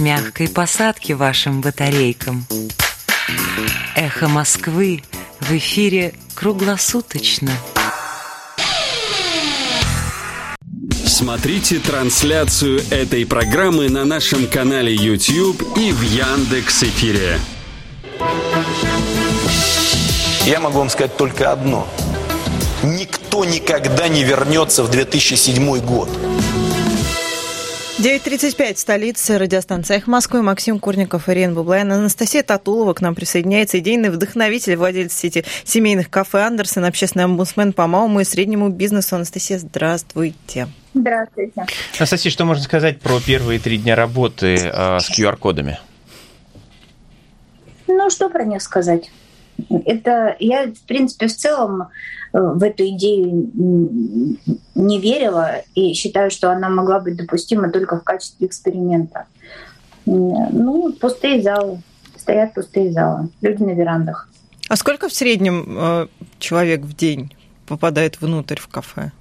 мягкой посадки вашим батарейкам. Эхо Москвы в эфире круглосуточно. Смотрите трансляцию этой программы на нашем канале YouTube и в Яндекс.Эфире. Я могу вам сказать только одно. Никто никогда не вернется в 2007 год. 9:35 в столице, радиостанция «Эхо Москвы». Максим Курников, Ирина Бублаева, Анастасия Татулова к нам присоединяется. Идейный вдохновитель, владелец сети семейных кафе «Андерсон», общественный омбудсмен по малому и среднему бизнесу. Анастасия, здравствуйте. Здравствуйте. Анастасия, что можно сказать про первые 3 дня работы с QR-кодами? Ну, что про них сказать? Это я, в принципе, в целом в эту идею не верила и считаю, что она могла быть допустима только в качестве эксперимента. Ну, пустые залы, стоят пустые залы, люди на верандах. А сколько в среднем человек в день попадает внутрь в кафе?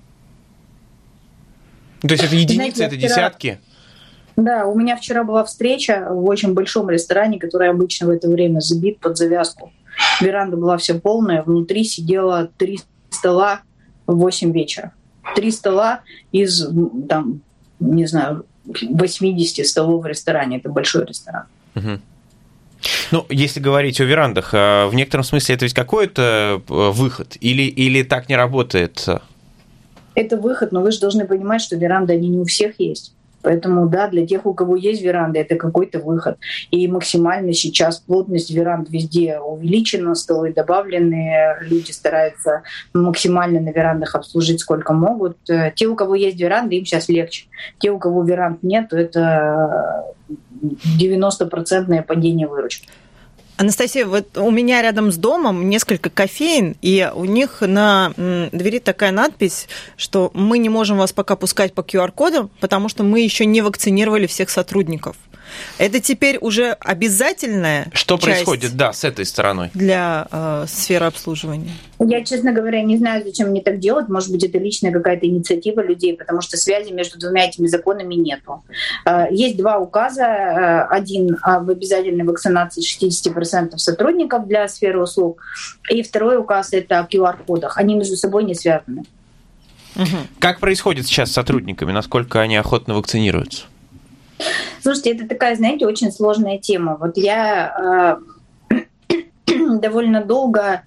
То есть это единицы, Знаете, это десятки? Да, у меня вчера была встреча в очень большом ресторане, который обычно в это время забит под завязку. Веранда была вся полная, внутри сидело 3 стола в 8 вечера. 3 стола из, там, не знаю, 80 столов в ресторане. Это большой ресторан. Угу. Ну, если говорить о верандах, в некотором смысле это ведь какой-то выход? Или так не работает? Это выход, но вы же должны понимать, что веранды, они не у всех есть. Поэтому, да, для тех, у кого есть веранда, это какой-то выход. И максимально сейчас плотность веранд везде увеличена, столы добавлены, люди стараются максимально на верандах обслужить сколько могут. Те, у кого есть веранды, им сейчас легче. Те, у кого веранд нет, то это 90% падение выручки. Анастасия, вот у меня рядом с домом несколько кофеен, и у них на двери такая надпись, что мы не можем вас пока пускать по QR-кодам, потому что мы еще не вакцинировали всех сотрудников. Это теперь уже обязательная Что часть происходит, да, с этой стороной? Для сферы обслуживания? Я, честно говоря, не знаю, зачем мне так делать. Может быть, это личная какая-то инициатива людей, потому что связи между двумя этими законами нету. Есть 2 указа. Один об обязательной вакцинации 60% сотрудников для сферы услуг. И второй указ — это о QR-кодах. Они между собой не связаны. Угу. Как происходит сейчас с сотрудниками? Насколько они охотно вакцинируются? Слушайте, это такая, знаете, очень сложная тема. Вот я довольно долго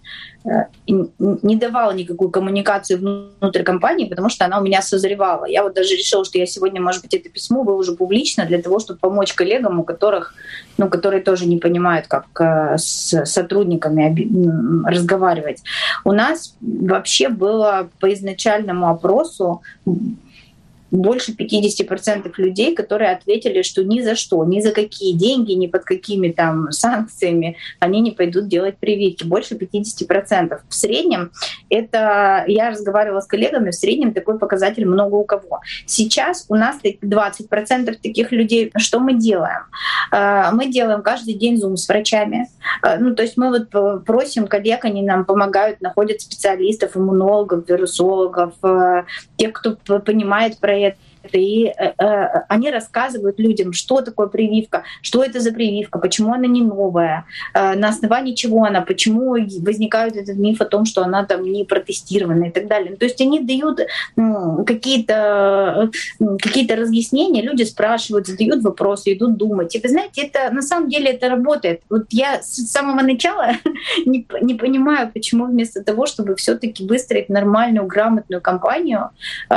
не давала никакую коммуникацию внутрь компании, потому что она у меня созревала. Я вот даже решила, что я сегодня, может быть, это письмо выложу публично для того, чтобы помочь коллегам, у которых, которые тоже не понимают, как с сотрудниками разговаривать. У нас вообще было по изначальному опросу больше 50% людей, которые ответили, что ни за что, ни за какие деньги, ни под какими там санкциями они не пойдут делать прививки. Больше 50%. В среднем, это я разговаривала с коллегами, в среднем такой показатель много у кого. Сейчас у нас 20% таких людей. Что мы делаем? Мы делаем каждый день зум с врачами. То есть мы вот просим коллег, они нам помогают, находят специалистов, иммунологов, вирусологов, тех, кто понимает про это. И они рассказывают людям, что такое прививка, что это за прививка, почему она не новая, на основании чего она, почему возникает этот миф о том, что она там не протестирована и так далее. То есть они дают какие-то разъяснения, люди спрашивают, задают вопросы, идут думать. И вы знаете, это на самом деле это работает. Вот я с самого начала не понимаю, почему вместо того, чтобы все-таки выстроить нормальную, грамотную кампанию,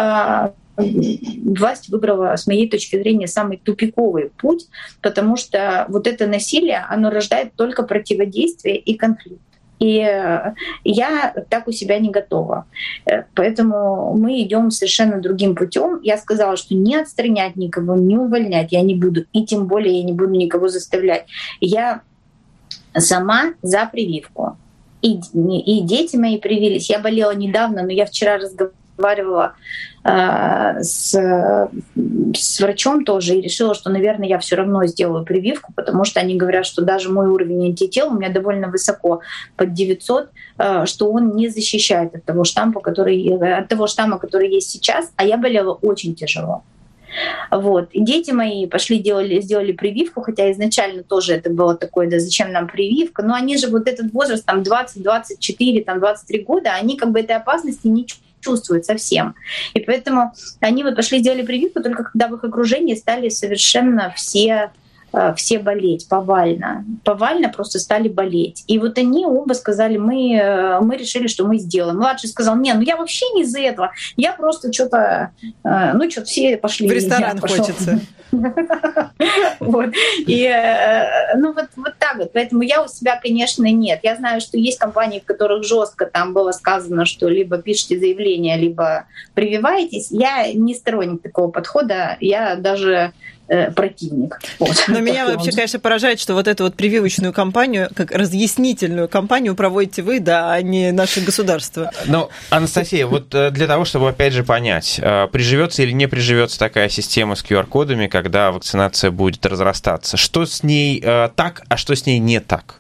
власть выбрала, с моей точки зрения, самый тупиковый путь, потому что вот это насилие, оно рождает только противодействие и конфликт. И я так у себя не готова. Поэтому мы идем совершенно другим путем. Я сказала, что не отстранять никого, не увольнять я не буду, и тем более я не буду никого заставлять. Я сама за прививку. И дети мои привились. Я болела недавно, но я вчера разговаривала с врачом тоже и решила, что, наверное, я все равно сделаю прививку, потому что они говорят, что даже мой уровень антител у меня довольно высоко, под 900, что он не защищает от того штамма, который есть сейчас, а я болела очень тяжело. Вот. И дети мои пошли, сделали прививку, хотя изначально тоже это было такое, да зачем нам прививка, но они же вот этот возраст, там 20, 24, там 23 года, они как бы этой опасности не чувствуют совсем. И поэтому они вот пошли, сделали прививку, только когда в их окружении стали совершенно все болеть повально просто стали болеть. И вот они оба сказали, мы решили, что мы сделаем. Младший сказал, я вообще не из-за этого, я просто что-то все пошли. В ресторан хочется. Вот. И вот так вот. Поэтому я у себя, конечно, нет. Я знаю, что есть компании, в которых жестко там было сказано, что либо пишите заявление, либо прививаетесь. Я не сторонник такого подхода. Я даже противник. Вот. Но меня вообще, конечно, поражает, что вот эту вот прививочную кампанию, как разъяснительную кампанию проводите вы, да, а не наше государство. Но, Анастасия, вот для того, чтобы, опять же, понять, приживется или не приживется такая система с QR-кодами, когда вакцинация будет разрастаться, что с ней так, а что с ней не так?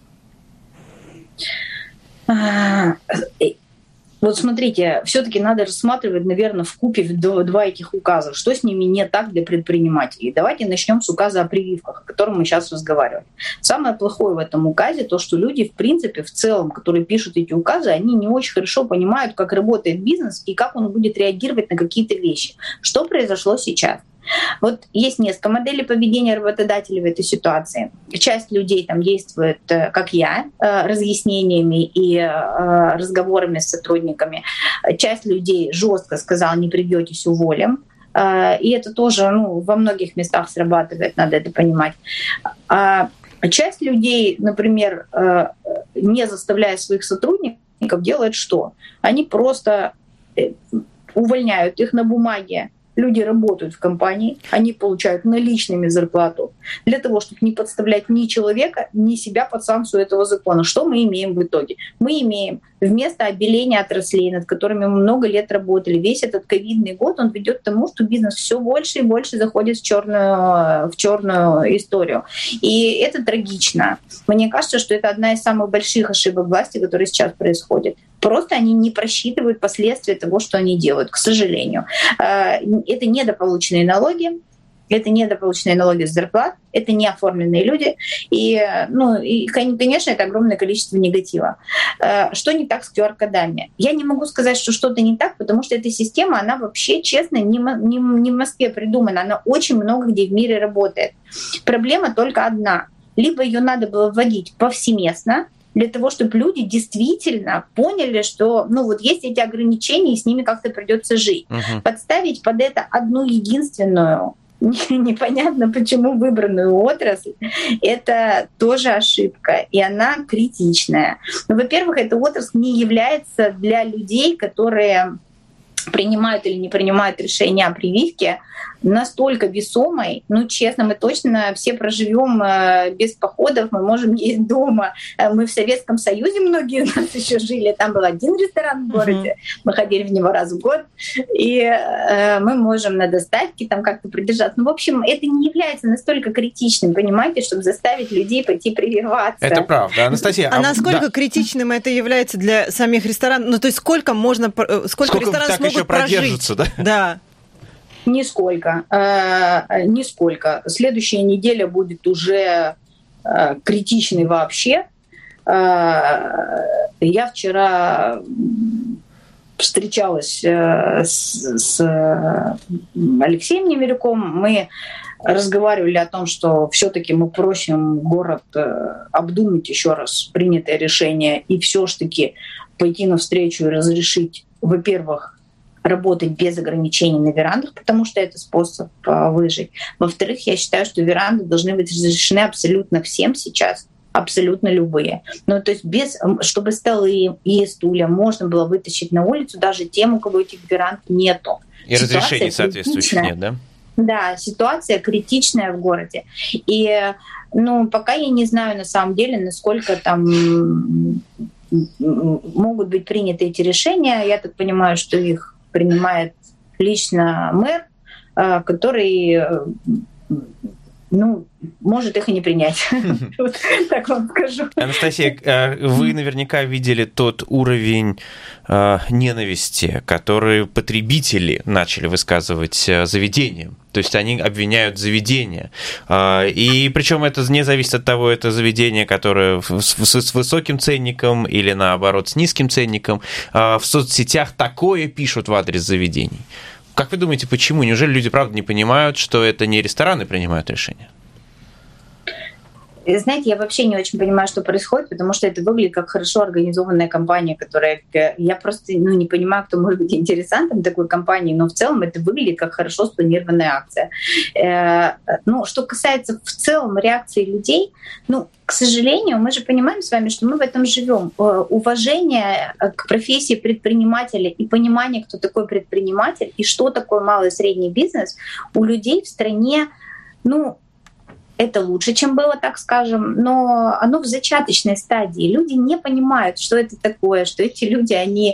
Вот смотрите, все-таки надо рассматривать, наверное, вкупе два этих указа. Что с ними не так для предпринимателей? Давайте начнем с указа о прививках, о котором мы сейчас разговаривали. Самое плохое в этом указе то, что люди, в принципе, в целом, которые пишут эти указы, они не очень хорошо понимают, как работает бизнес и как он будет реагировать на какие-то вещи. Что произошло сейчас? Вот есть несколько моделей поведения работодателей в этой ситуации. Часть людей там действует, как я, разъяснениями и разговорами с сотрудниками. Часть людей жестко сказала, не придётесь, уволим. И это тоже во многих местах срабатывает, надо это понимать. А часть людей, например, не заставляя своих сотрудников, делает что? Они просто увольняют их на бумаге. Люди работают в компании, они получают наличными зарплату для того, чтобы не подставлять ни человека, ни себя под санкцию этого закона. Что мы имеем в итоге? Мы имеем вместо обеления отраслей, над которыми мы много лет работали, весь этот ковидный год, он ведет к тому, что бизнес все больше и больше заходит в черную историю. И это трагично. Мне кажется, что это одна из самых больших ошибок власти, которые сейчас происходят. Просто они не просчитывают последствия того, что они делают, к сожалению. Это недополученные налоги, с зарплат, это неоформленные люди, и, конечно, это огромное количество негатива. Что не так с QR-кодами? Я не могу сказать, что что-то не так, потому что эта система, она вообще, честно, не в Москве придумана, она очень много где в мире работает. Проблема только одна. Либо ее надо было вводить повсеместно, для того, чтобы люди действительно поняли, что есть эти ограничения, и с ними как-то придется жить. Подставить под это одну единственную, непонятно почему выбранную отрасль, это тоже ошибка, и она критичная. Во-первых, эта отрасль не является для людей, которые принимают или не принимают решения о прививке, настолько весомой, честно, мы точно все проживем без походов, мы можем есть дома. Мы в Советском Союзе, многие из нас еще жили, там был один ресторан в городе, мы ходили в него раз в год, и мы можем на доставке там как-то придержаться. В общем, это не является настолько критичным, понимаете, чтобы заставить людей пойти прививаться. Это правда. Анастасия, а насколько критичным это является для самих ресторанов? То есть сколько ресторанов смогут прожить? Да. Нисколько. Следующая неделя будет уже критичной вообще. Я вчера встречалась с Алексеем Немирюком. Мы разговаривали о том, что все-таки мы просим город обдумать еще раз принятое решение и все-таки пойти навстречу и разрешить, во-первых, работать без ограничений на верандах, потому что это способ выжить. Во-вторых, я считаю, что веранды должны быть разрешены абсолютно всем сейчас, абсолютно любые. То есть чтобы столы и стулья можно было вытащить на улицу даже тем, у кого этих веранд нету. И разрешений соответствующих нет, да? Да, ситуация критичная в городе. И пока я не знаю на самом деле, насколько там могут быть приняты эти решения. Я так понимаю, что их принимает лично мэр, который может их и не принять. Так вам скажу. Анастасия, вы наверняка видели тот уровень ненависти, который потребители начали высказывать заведениям. То есть они обвиняют заведение. И причем это не зависит от того, это заведение, которое с высоким ценником или наоборот с низким ценником. В соцсетях такое пишут в адрес заведений. Как вы думаете, почему? Неужели люди, правда, не понимают, что это не рестораны принимают решения? Знаете, я вообще не очень понимаю, что происходит, потому что это выглядит как хорошо организованная компания, которая... Я просто не понимаю, кто может быть интересантом такой компании, но в целом это выглядит как хорошо спланированная акция. Что касается в целом реакции людей, к сожалению, мы же понимаем с вами, что мы в этом живем. Уважение к профессии предпринимателя и понимание, кто такой предприниматель и что такое малый и средний бизнес, у людей в стране, это лучше, чем было, так скажем, но оно в зачаточной стадии. Люди не понимают, что это такое, что эти люди, они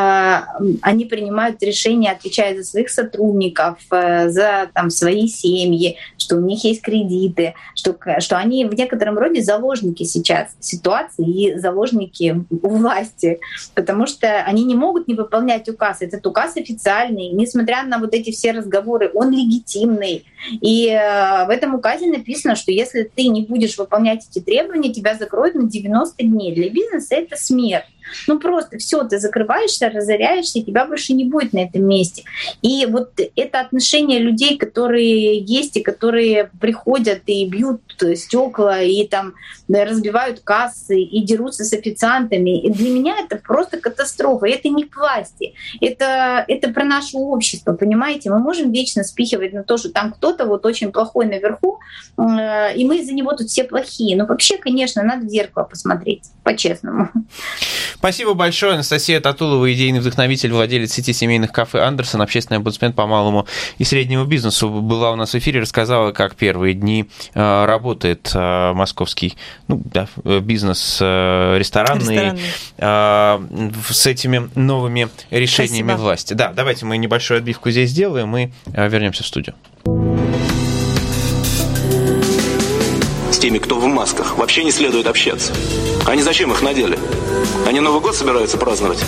принимают решения, отвечая за своих сотрудников, за свои семьи, что у них есть кредиты, что они в некотором роде заложники сейчас ситуации и заложники власти, потому что они не могут не выполнять указ. Этот указ официальный, несмотря на вот эти все разговоры, он легитимный. И в этом указе написано, что если ты не будешь выполнять эти требования, тебя закроют на 90 дней. Для бизнеса это смерть. Просто все, ты закрываешься, разоряешься, и тебя больше не будет на этом месте. И вот это отношение людей, которые есть и которые приходят и бьют стекла, и разбивают кассы, и дерутся с официантами. И для меня это просто катастрофа. И это не к власти. Это про наше общество, понимаете? Мы можем вечно спихивать на то, что там кто-то очень плохой наверху, и мы из-за него тут все плохие. Но вообще, конечно, надо в зеркало посмотреть, по-честному. Спасибо большое. Анастасия Татулова, идейный вдохновитель, владелец сети семейных кафе «Андерсон», общественный омбудсмен по малому и среднему бизнесу, была у нас в эфире, рассказала, как первые дни работает московский бизнес ресторанный с этими новыми решениями власти. Да, давайте мы небольшую отбивку здесь сделаем и вернемся в студию. С теми, кто в масках, вообще не следует общаться. Они зачем их надели? Они Новый год собираются праздновать?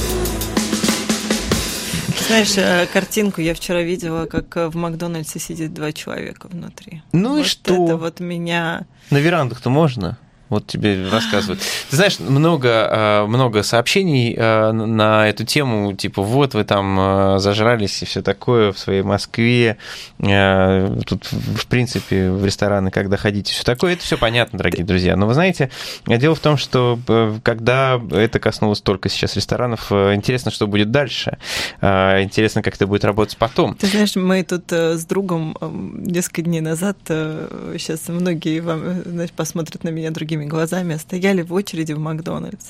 Знаешь, картинку я вчера видела, как в Макдональдсе сидит 2 человека внутри. И что? Это меня... На верандах-то можно? Вот тебе рассказывают. Ты знаешь, много сообщений на эту тему, типа, вот вы там зажрались и все такое в своей Москве. Тут, в принципе, в рестораны, когда ходите, все такое. Это все понятно, дорогие друзья. Но вы знаете, дело в том, что когда это коснулось только сейчас ресторанов, интересно, что будет дальше. Интересно, как это будет работать потом. Ты знаешь, мы тут с другом несколько дней назад, сейчас многие вам, посмотрят на меня другими глазами, стояли в очереди в Макдональдс.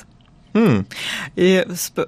И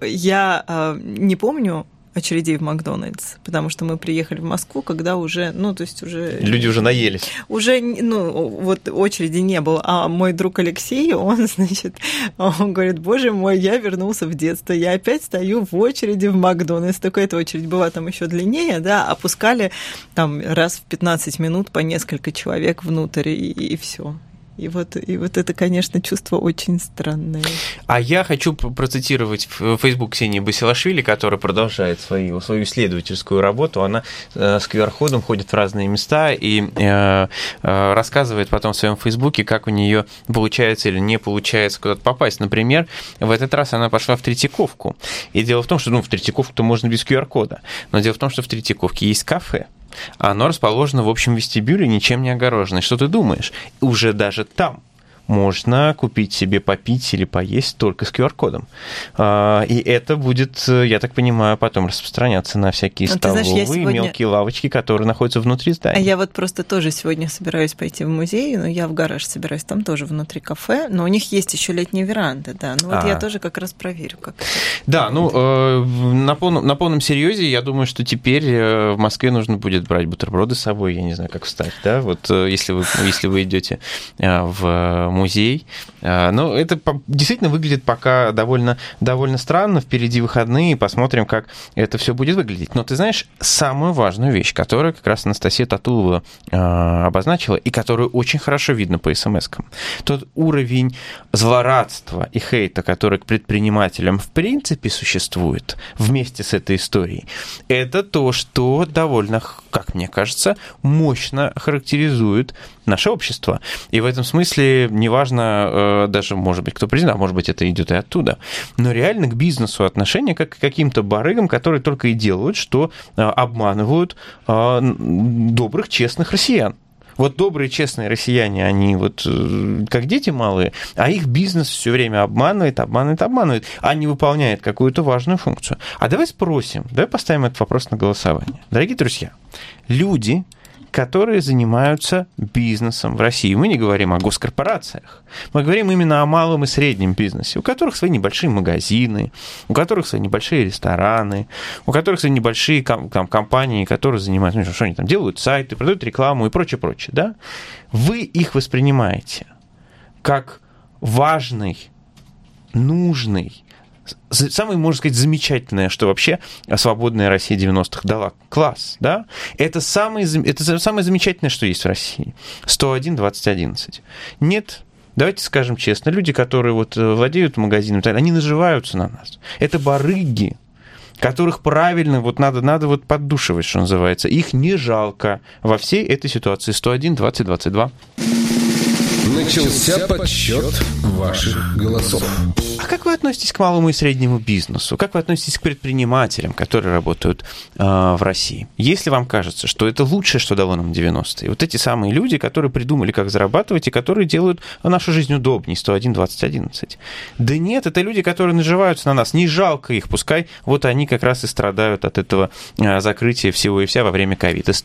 я не помню очередей в Макдональдс, потому что мы приехали в Москву, когда уже, уже... Люди уже наелись. Уже, очереди не было. А мой друг Алексей, он говорит, боже мой, я вернулся в детство, я опять стою в очереди в Макдональдс. Такая эта очередь была там еще длиннее, да, опускали там раз в 15 минут по несколько человек внутрь, и все. И вот это, конечно, чувство очень странное. А я хочу процитировать в Facebook Ксении Басилашвили, которая продолжает свою исследовательскую работу. Она с QR-кодом ходит в разные места и рассказывает потом в своем Фейсбуке, как у нее получается или не получается куда-то попасть. Например, в этот раз она пошла в Третьяковку. И дело в том, что в Третьяковку-то можно без QR-кода. Но дело в том, что в Третьяковке есть кафе. Оно расположено в общем вестибюле, ничем не огорожено. Что ты думаешь? Уже даже там можно купить себе попить или поесть только с QR-кодом. И это будет, я так понимаю, потом распространяться на всякие столовые, мелкие лавочки, которые находятся внутри здания. Я просто тоже сегодня собираюсь пойти в музей, но я в гараж собираюсь, там тоже внутри кафе, но у них есть еще летние веранды, да. Я тоже как раз проверю, как это. Да, на полном серьезе, я думаю, что теперь в Москве нужно будет брать бутерброды с собой, я не знаю, как встать, да, вот если вы идете в музей. Но это действительно выглядит пока довольно странно. Впереди выходные, посмотрим, как это все будет выглядеть. Но ты знаешь, самую важную вещь, которую как раз Анастасия Татулова обозначила, и которую очень хорошо видно по смс-кам, тот уровень злорадства и хейта, который к предпринимателям в принципе существует вместе с этой историей, это то, что довольно, как мне кажется, мощно характеризует наше общество. И в этом смысле неважно даже, может быть, кто президент, а может быть, это идет и оттуда, но реально к бизнесу отношение как к каким-то барыгам, которые только и делают, что обманывают добрых, честных россиян. Вот добрые, честные россияне, они вот как дети малые, а их бизнес все время обманывает, а не выполняет какую-то важную функцию. А давай спросим, давай поставим этот вопрос на голосование. Дорогие друзья, люди, которые занимаются бизнесом в России. Мы не говорим о госкорпорациях, мы говорим именно о малом и среднем бизнесе, у которых свои небольшие магазины, у которых свои небольшие рестораны, у которых свои небольшие компании, которые занимаются, что они там делают, сайты, продают рекламу и прочее, да? Вы их воспринимаете как важный, нужный, самое, можно сказать, замечательное, что вообще свободная Россия 90-х дала класс, да? Это самое замечательное, что есть в России. 101-20-11. Нет, давайте скажем честно, люди, которые вот владеют магазином, они наживаются на нас. Это барыги, которых правильно вот надо вот поддушивать, что называется. Их не жалко во всей этой ситуации. 101-20-22. Начался подсчет ваших голосов. А как вы относитесь к малому и среднему бизнесу? Как вы относитесь к предпринимателям, которые работают в России? Если вам кажется, что это лучшее, что дало нам 90-е, вот эти самые люди, которые придумали, как зарабатывать, и которые делают нашу жизнь удобней, 101-20-11. Да нет, это люди, которые наживаются на нас, не жалко их, пускай вот они как раз и страдают от этого закрытия всего и вся во время ковида.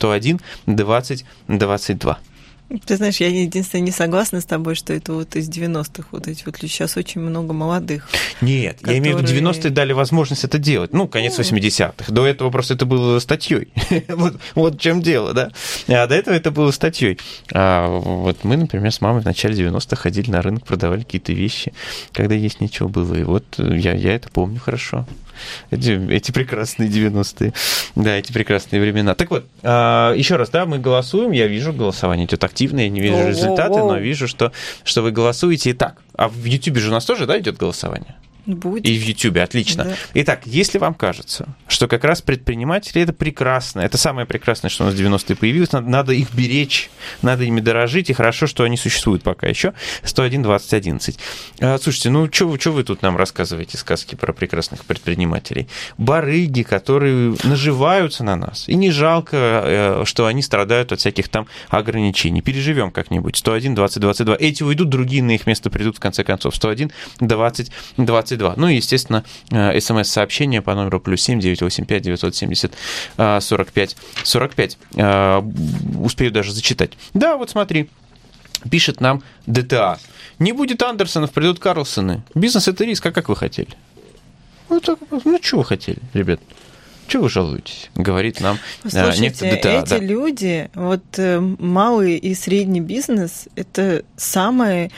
101-20-22. Ты знаешь, я единственное не согласна с тобой, что это вот из 90-х вот эти вот люди. Сейчас очень много молодых. Нет, которые... я имею в виду, 90-е дали возможность это делать. Ну, конец 80-х. До этого просто это было статьей. Вот в чем дело, да? А до этого это было статьей. Вот мы, например, с мамой в начале 90-х ходили на рынок, продавали какие-то вещи, когда есть ничего было. И вот я это помню хорошо. Эти прекрасные 90-е. Да, эти прекрасные времена. Так вот, еще раз, да, мы голосуем. Я вижу, голосование идет активно, я не вижу результаты, но вижу, что вы голосуете. Итак, а в YouTube же у нас тоже, да, идет голосование? Будет. И в YouTube, отлично. Да. Итак, если вам кажется, что как раз предприниматели это прекрасно, это самое прекрасное, что у нас в 90-е появилось, надо их беречь, надо ими дорожить, и хорошо, что они существуют пока еще, 101-20-11. Слушайте, ну что вы тут нам рассказываете сказки про прекрасных предпринимателей? Барыги, которые наживаются на нас, и не жалко, что они страдают от всяких там ограничений. Переживем как-нибудь. 101-20-22. Эти уйдут, другие на их место придут в конце концов. 101-20-22. Ну и, естественно, смс-сообщение по номеру +7 985 970 45 45. Успею даже зачитать. Да, вот смотри. Пишет нам ДТА. Не будет Андерсонов, придут Карлсоны. Бизнес – это риск, а как вы хотели? Ну, что вы хотели, ребят? Чего вы жалуетесь? Говорит нам некто ДТА. Эти люди, вот малый и средний бизнес, это самое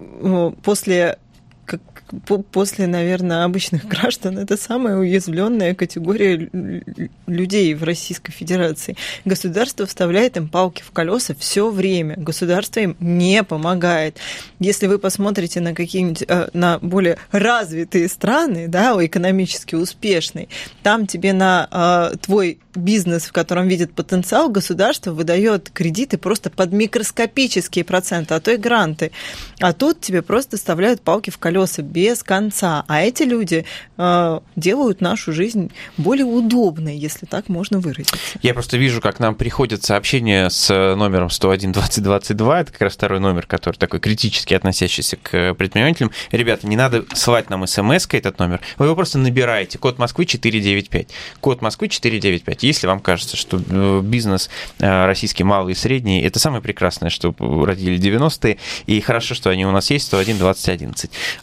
после, наверное, обычных граждан, это самая уязвленная категория людей в Российской Федерации. Государство вставляет им палки в колеса все время. Государство им не помогает. Если вы посмотрите на какие-нибудь на более развитые страны, да, экономически успешные, там тебе на твой бизнес, в котором видит потенциал, государство выдает кредиты просто под микроскопические проценты, а то и гранты. А тут тебе просто вставляют палки в колеса без конца. А эти люди делают нашу жизнь более удобной, если так можно выразиться. Я просто вижу, как нам приходят сообщения с номером 101-20-22. Это как раз второй номер, который такой критически относящийся к предпринимателям. Ребята, не надо слать нам смс-кой этот номер. Вы его просто набираете. Код Москвы 495. Код Москвы 495. Если вам кажется, что бизнес российский малый и средний, это самое прекрасное, что родили 90-е, и хорошо, что они у нас есть, 101-20-11.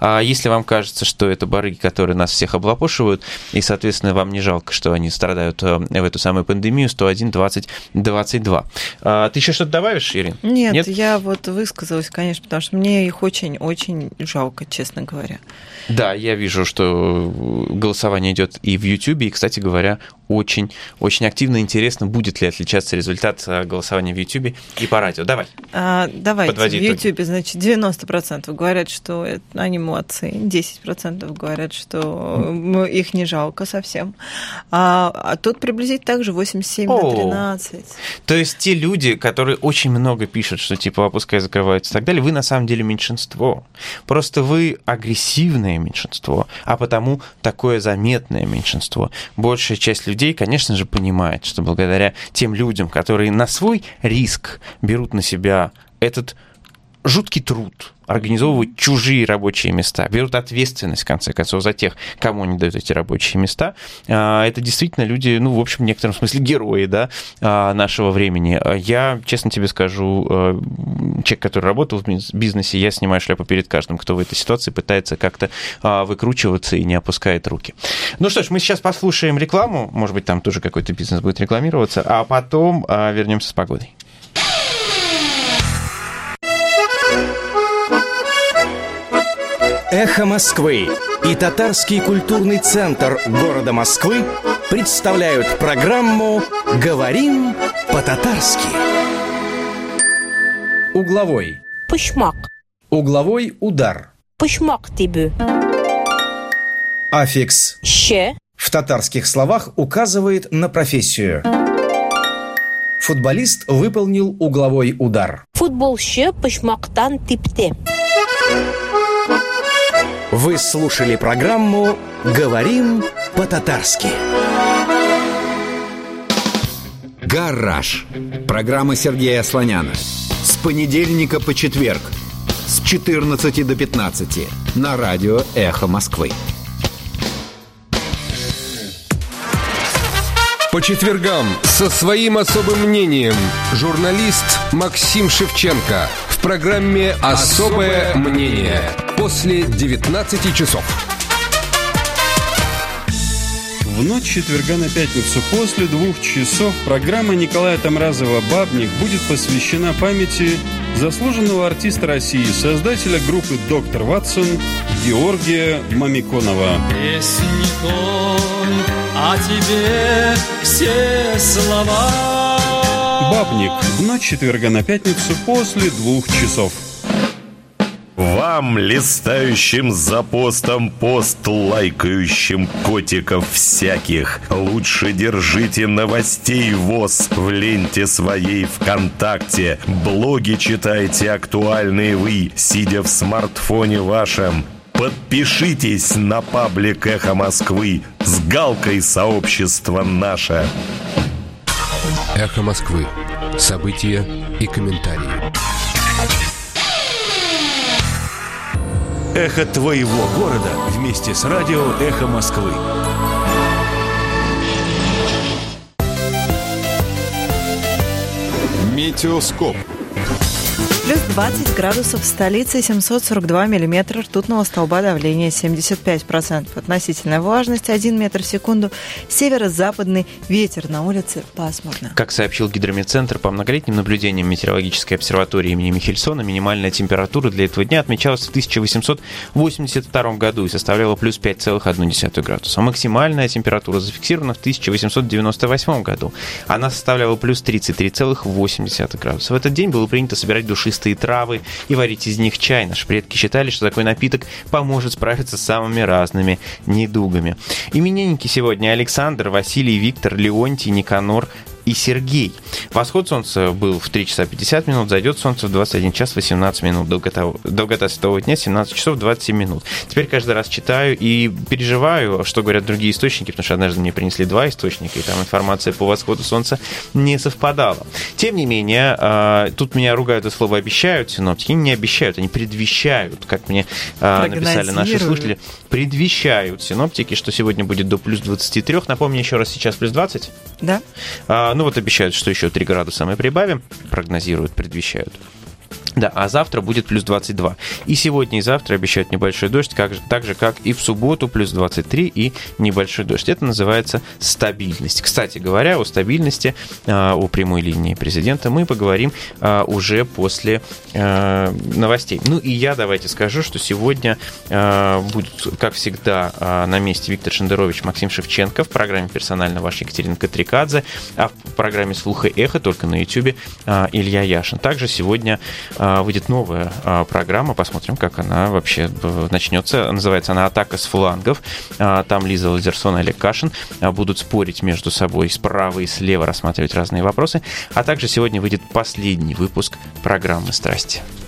Если вам кажется, что это барыги, которые нас всех облапошивают, и, соответственно, вам не жалко, что они страдают в эту самую пандемию, 101 20 22. Ты еще что-то добавишь, Ирина? Нет, я вот высказалась, конечно, потому что мне их очень-очень жалко, честно говоря. Да, я вижу, что голосование идет и в YouTube, и, кстати говоря, очень активно. Интересно, будет ли отличаться результат голосования в YouTube и по радио. Давай. Давайте. Подводи в YouTube, значит, 90% говорят, что они молодцы, 10% говорят, что их не жалко совсем. А тут приблизительно так же 87 на 13. То есть те люди, которые очень много пишут, что типа пускай закрываются и так далее, вы на самом деле меньшинство. Просто вы агрессивное меньшинство, а потому такое заметное меньшинство. Большая часть людей, конечно же, понимает, что благодаря тем людям, которые на свой риск берут на себя этот жуткий труд, организовывают чужие рабочие места, берут ответственность, в конце концов, за тех, кому они дают эти рабочие места. Это действительно люди, в общем, в некотором смысле герои, да, нашего времени. Я, честно тебе скажу, человек, который работал в бизнесе, я снимаю шляпу перед каждым, кто в этой ситуации пытается как-то выкручиваться и не опускает руки. Ну что ж, мы сейчас послушаем рекламу, может быть, там тоже какой-то бизнес будет рекламироваться, а потом вернемся с погодой. «Эхо Москвы» и Татарский культурный центр города Москвы представляют программу «Говорим по-татарски». Угловой. Пушмак. Угловой удар. Пушмак тебе. Аффикс «ще» в татарских словах указывает на профессию. Футболист выполнил угловой удар. Футболшы пушмактан типте. Вы слушали программу «Говорим по-татарски». «Гараж». Программа Сергея Слоняна. С понедельника по четверг. С 14 до 15. На радио «Эхо Москвы». По четвергам со своим особым мнением журналист Максим Шевченко в программе «Особое мнение» после 19 часов. В ночь четверга на пятницу после 2 часов программа Николая Тамразова «Бабник» будет посвящена памяти заслуженного артиста России, создателя группы «Доктор Ватсон» Георгия Мамиконова. Песни той, а тебе все слова. «Бабник» в ночь четверга на пятницу после 2 часов. Вам, листающим за постом пост, лайкающим котиков всяких, лучше держите новостей ВОС в ленте своей ВКонтакте. Блоги читайте актуальные вы, сидя в смартфоне вашем. Подпишитесь на паблик «Эхо Москвы» с галкой «Сообщество наше». «Эхо Москвы». События и комментарии. Эхо твоего города вместе с радио «Эхо Москвы». Метеоскоп. Плюс 20 градусов в столице, 742 миллиметра ртутного столба, давления 75%. Относительная влажность 1 метр в секунду. Северо-западный ветер, на улице пасмурно. Как сообщил Гидрометцентр, по многолетним наблюдениям метеорологической обсерватории имени Михельсона, минимальная температура для этого дня отмечалась в 1882 году и составляла плюс 5,1 градуса. Максимальная температура зафиксирована в 1898 году. Она составляла плюс 33,8 градуса. В этот день было принято собирать душистые травы и варить из них чай. Наши предки считали, что такой напиток поможет справиться с самыми разными недугами. Именинники сегодня: Александр, Василий, Виктор, Леонтий, Никанор и Сергей. Восход солнца был в 3 часа 50 минут, зайдет солнце в 21 час 18 минут. Долгота светового дня 17 часов 27 минут. Теперь каждый раз читаю и переживаю, что говорят другие источники, потому что однажды мне принесли 2 источника, и там информация по восходу солнца не совпадала. Тем не менее, тут меня ругают за слово «обещают» синоптики. Они не обещают, они предвещают, как мне написали наши слушатели. Предвещают синоптики, что сегодня будет до плюс 23. Напомню еще раз, сейчас плюс 20. Да. Ну вот обещают, что еще 3 градуса мы прибавим. Прогнозируют, предвещают. Да, а завтра будет плюс 22. И сегодня, и завтра обещают небольшой дождь, так же, как и в субботу, плюс 23 и небольшой дождь. Это называется стабильность. Кстати говоря, о стабильности, о прямой линии президента мы поговорим уже после новостей. Ну и я давайте скажу, что сегодня будут, как всегда, на месте Виктор Шендерович, Максим Шевченко, в программе «Персонально ваш» Екатерина Катрикадзе, а в программе «Слух и эхо» только на YouTube Илья Яшин. Также сегодня выйдет новая программа, посмотрим, как она вообще начнется. Называется она «Атака с флангов». Там Лиза Лазерсон и Олег Кашин будут спорить между собой справа и слева, рассматривать разные вопросы. А также сегодня выйдет последний выпуск программы «Страсти».